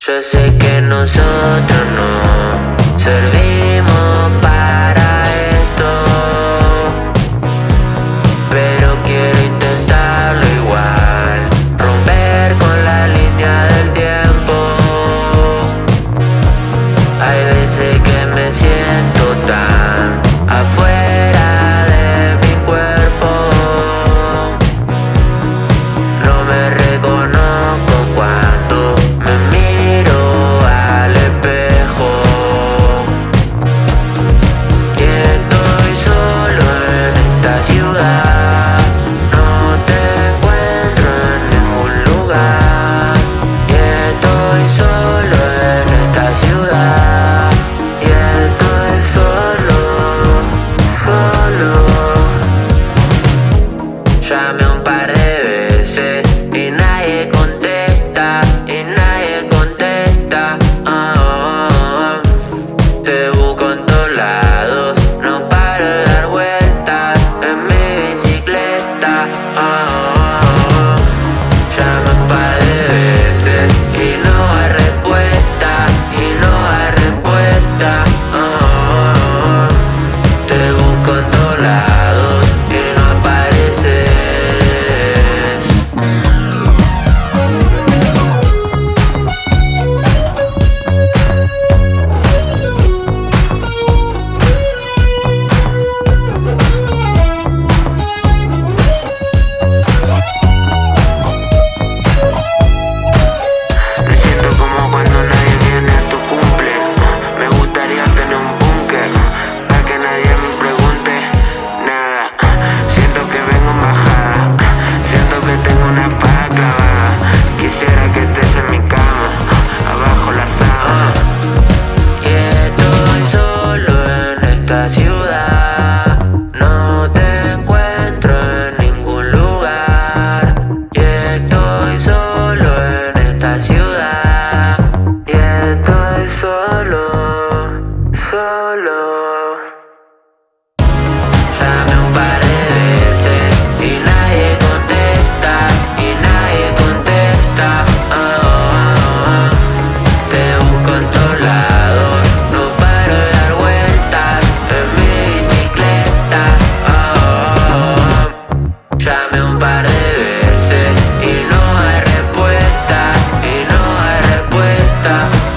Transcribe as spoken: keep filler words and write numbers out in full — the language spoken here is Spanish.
Yo sé que nosotros no servimos para esto, pero quiero intentarlo igual, romper con la línea del tiempo. Hay veces que me siento tan afuera de mi cuerpo, no me reconozco cuando me miro al espejo, y estoy solo en esta ciudad, no te encuentro en ningún lugar, y estoy solo en esta ciudad, y estoy solo, solo. Llamé un par de veces y nadie contesta, y nadie contesta. Ah, ah, ah. Te busco en todos lados, no paro de dar vueltas en mi bicicleta. Ah, ah, ah. Llamé un par de veces y no hay respuesta, y no hay respuesta. Ah, ah, ah. Te busco en todos lados y no apareces. Me siento como cuando nadie viene a tu cumple. Me gustaría tener un búnker para que nadie me pregunte nada. Siento que vengo en bajada, siento que tengo una espada clavada. Quisiera que estés en mi cama, abajo la sábana. Y estoy solo en esta ciudad, no te encuentro en ningún lugar. Y estoy solo en esta ciudad, y estoy solo, solo. Llamé un par de veces y nadie contesta, y nadie contesta. Ah, ah, ah. Te busco en todos lados, no paro de dar vueltas en mi bicicleta. Ah, ah, ah. Llamé un par de veces y no hay respuesta, y no hay respuesta.